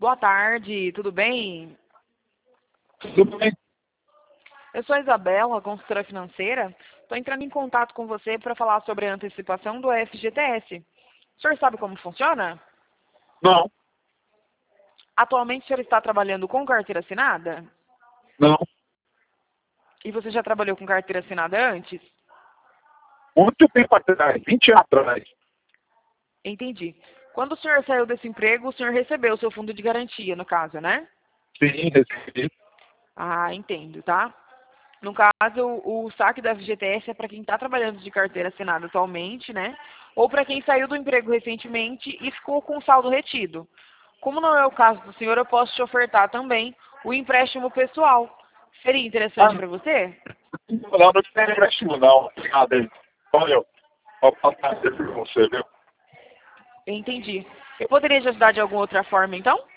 Boa tarde, tudo bem? Tudo bem? Eu sou a Isabela, consultora financeira. Estou entrando em contato com você para falar sobre a antecipação do FGTS. O senhor sabe como funciona? Não, Atualmente o senhor está trabalhando com carteira assinada? não. E você já trabalhou com carteira assinada antes? Muito tempo atrás, 20 anos atrás. Entendi. Quando o senhor saiu desse emprego, o senhor recebeu o seu fundo de garantia, no caso, né? Sim, recebi. Ah, entendo, tá? No caso, o saque da FGTS é para quem está trabalhando de carteira assinada atualmente, né? Ou para quem saiu do emprego recentemente e ficou com o saldo retido. Como não é o caso do senhor, eu posso te ofertar também o empréstimo pessoal. Seria Ah, interessante para você? não tem empréstimo não. Obrigado aí. Valeu. Vou passar para você, viu? Entendi. Eu poderia te ajudar de alguma outra forma, então?